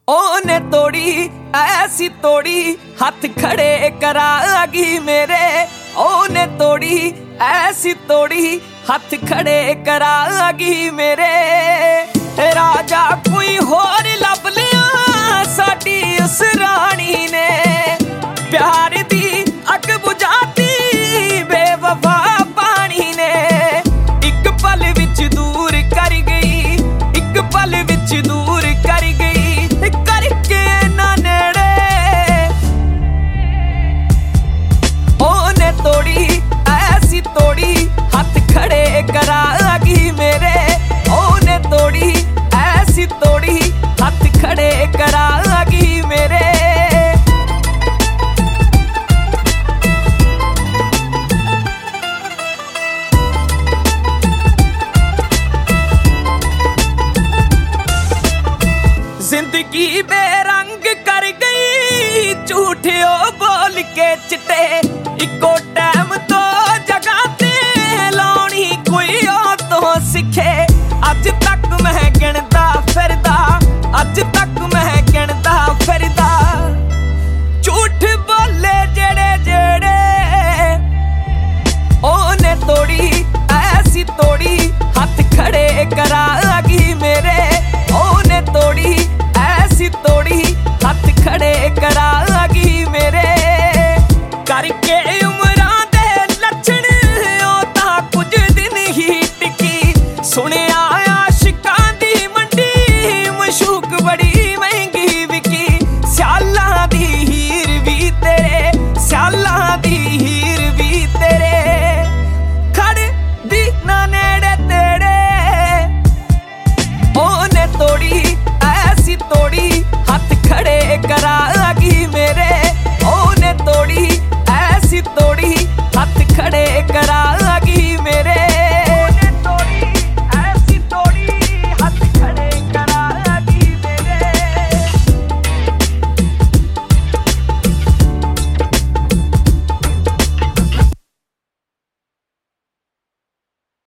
ओने तोड़ी ऐसी तोड़ी हाथ खड़े करागी मेरे। ओने तोड़ी ऐसी तोड़ी हाथ खड़े करागी मेरे। राजा कोई होर लब लिया साडी उस रानी ने। प्यार दी अग बुझाती बेवफा पानी ने। एक पल विच दूर कर गई, एक पल विच दूर कर गई, करके ना नेड़े। ओने तोड़ी ऐसी तोड़ी हाथ खड़े करागी मेरे। ओने तोड़ी ऐसी तोड़ी हाथ खड़े करागी मेरे। जिंदगी बेरंग कर गई झूठे ओ बोल के चिट्टे। इको टाइम तो जगह ते लाउणी कोई ओ तो सिखे। अज तक मैं गिणदा फिरदा